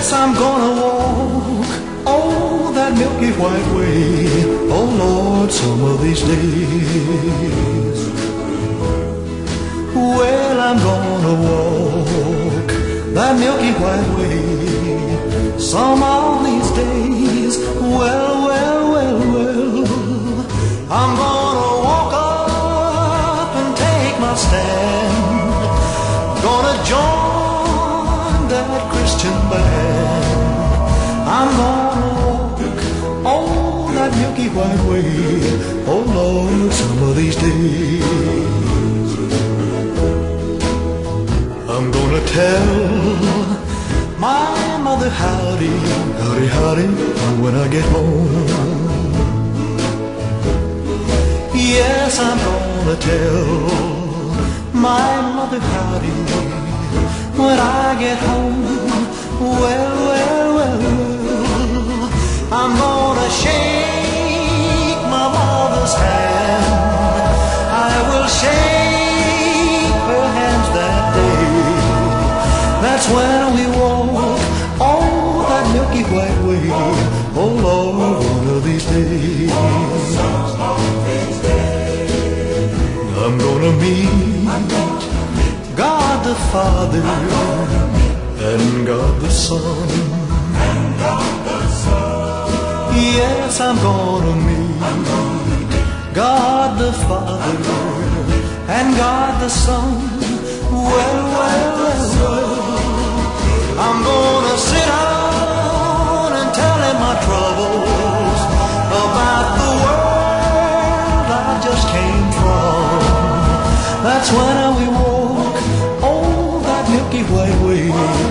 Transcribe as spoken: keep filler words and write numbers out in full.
I'm gonna walk, oh, that milky white way, oh Lord, some of these days. Well, I'm gonna walk that milky white way, some of these days. Well, well, well, well, I'm gonna walk up and take my stand, gonna join that Christian band. I'm gonna walk, oh, that milky white way, oh Lord, some of these days. I'm gonna tell my mother howdy, howdy, howdy, when I get home. Yes, I'm gonna tell my mother howdy when I get home. Well, well, well, well, I'm gonna shake my mother's hand. I will shake her hands that day. That's when we walk, oh, that milky white way, oh Lord, one of these days. I'm gonna meet God the Father and God the Son. Yes, I'm gonna meet God the Father and God the Son. Well, well, well, well, I'm gonna sit down and tell him my troubles, about the world I just came from. That's when we walk, oh, that milky white way,